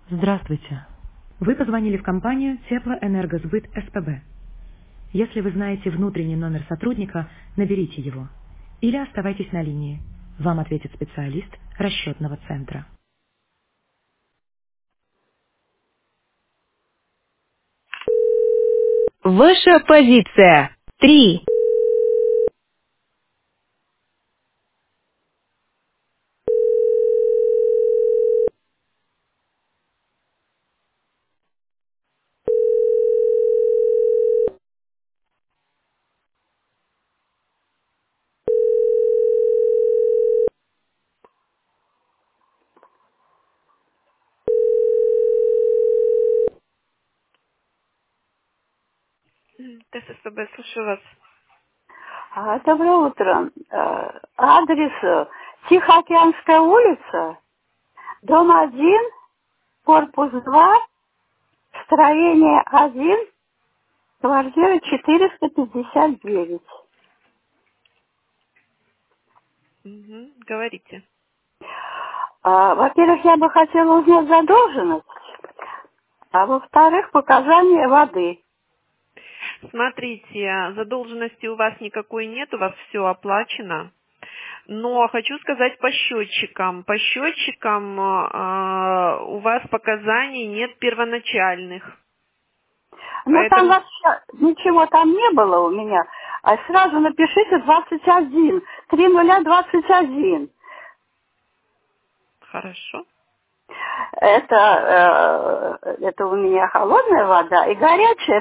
Здравствуйте. Вы позвонили в компанию Теплоэнергосбыт СПБ. Если вы знаете внутренний номер сотрудника, наберите его. Или оставайтесь на линии. Вам ответит специалист расчетного центра. Ваша позиция. 3. ТССБ, слушаю вас. Доброе утро. Адрес Тихоокеанская улица, дом 1, корпус 2, строение 1, квартира 459. Говорите. Во-первых, я бы хотела узнать задолженность, а во-вторых, показания воды. Смотрите, задолженности у вас никакой нет, у вас все оплачено. Но хочу сказать по счетчикам. По счетчикам у вас показаний нет первоначальных. Ну, там Поэтому вообще ничего там не было у меня. А сразу напишите 21, 3021. хорошо. Это у меня холодная вода и горячая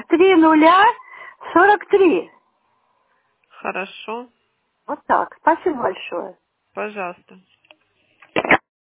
3043. Хорошо. Вот так. Спасибо большое. Пожалуйста.